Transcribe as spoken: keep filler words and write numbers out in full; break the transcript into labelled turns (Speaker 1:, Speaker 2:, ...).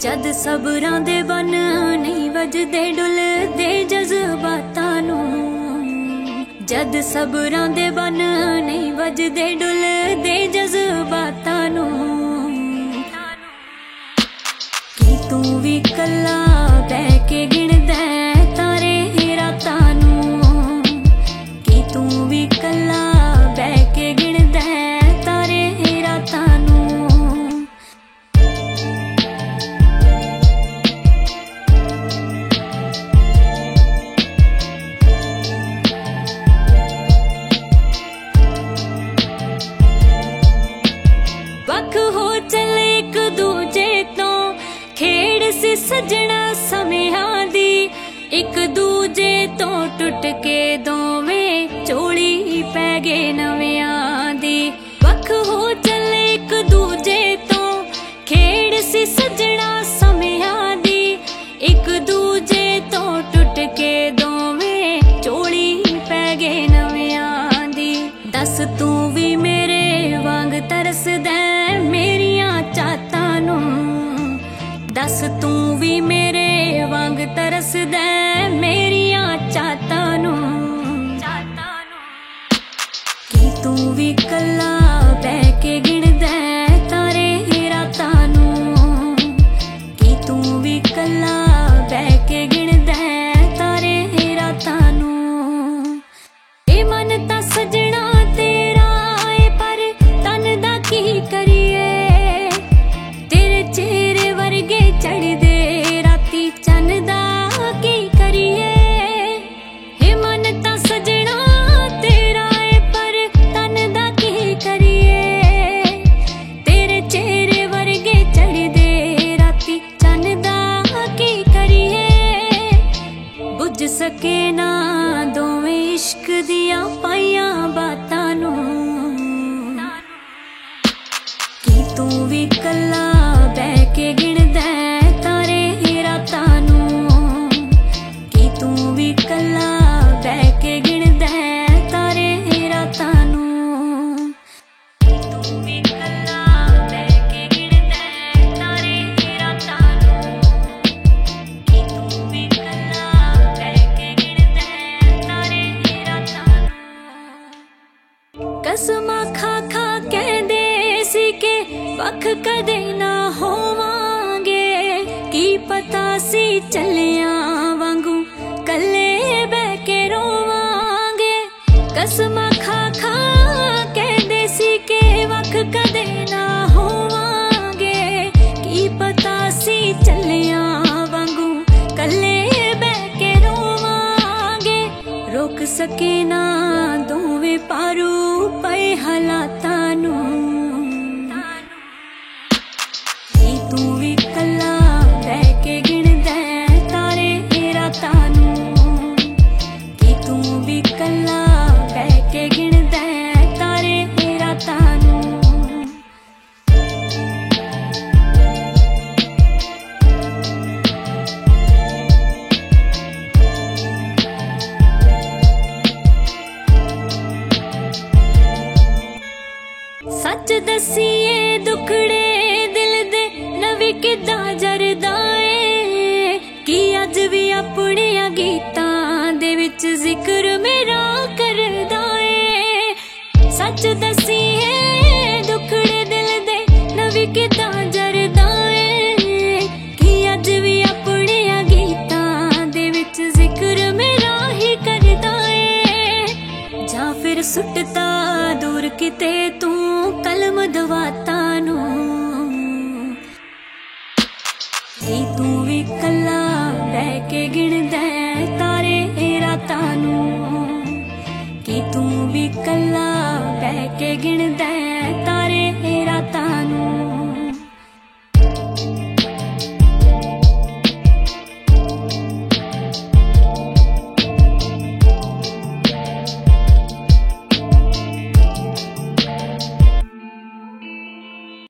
Speaker 1: जद सबरां दे बन नहीं वजदे डुलदे जज्बातां नूं, जद सबरां दे बन नहीं वजदे डुलदे जज्बातां नूं। की तू भी कल्ला बह के गिणदा तारे रातां नूं, की तू भी कल्ला बह के गिणदा तारे रातां नूं। वख हो चले एक दूजे तो खेड़ सी सजना समियां दी, एक दूजे तो टुट के दोवें झोली पै गए नवियां दी। वख हो चले एक दूजे तो खेड़ सी सजना समियां दी, एक दूजे तो टुट के दोवें झोली पै गए नवियां दी। दस तू भी मेरे वांग तरसदा मेरियां चाहतां नूं, दस तू भी मेरे वांग तरसदा मेरियां चाहतां नूं। की तू भी कल्ला बह के गिणदा तारे रातां नूं, की तू भी कल्ला बह के गिणदा तारे रातां नूं। ए मन तां सजना तेरा ए पर तन दा की करिए, तेरे चेहरे वर्गे चढ़दे राती चन दा की करिए। हे मन तां सजना तेरा ए पर तन दा की करिए, तेरे चेहरे वर्गे चढ़दे राती चन दा की करिए। बुझ सके ना दोवें इश्क दियां पाइयां बातां नूं, की तू भी कल्ला बह के गिणदा तारे रातां नूं, की तू भी कल्ला बह के गिणदा तारे रातां नूं। की तू भी कल्ला बह के गिणदा तारे रातां नूं, की तू भी कल्ला बह के गिणदा तारे रातां नूं। कसमां खा खा कहंदे सी के वख कदे ना होवांगे, की पता सी चलियां वांगू कल्ले बह के रोवांगे। कसमां खा खा कहंदे सी के वख कदे ना होवांगे, की पता सी चलियां वांगू कल्ले बह के रोवांगे। रोक सके ना दोवें पारू पए हालातां नूं, तू भी कल्ला बह के गिणदा तारे रातां नूं, की तू भी कल्ला बह के गिणदा तारे रातां नूं। सच दसीए दुखड़े दिल दे नवी किदां जरदा ए, कि अज भी अपने गीतां दे विच जिक्र मेरा करदा ए। सच दसीए दुखड़े दिल दे नवी किदां जरदा ए, कि अज भी अपने गीतां दे विच जिक्र मेरा ही करदा ए। जां फिर सुटता दूर किते तू कलम दवातां नूं, की तू भी कल्ला बह के गिणदा तारे रातां नूं, की तू भी कल्ला बह के गिणदा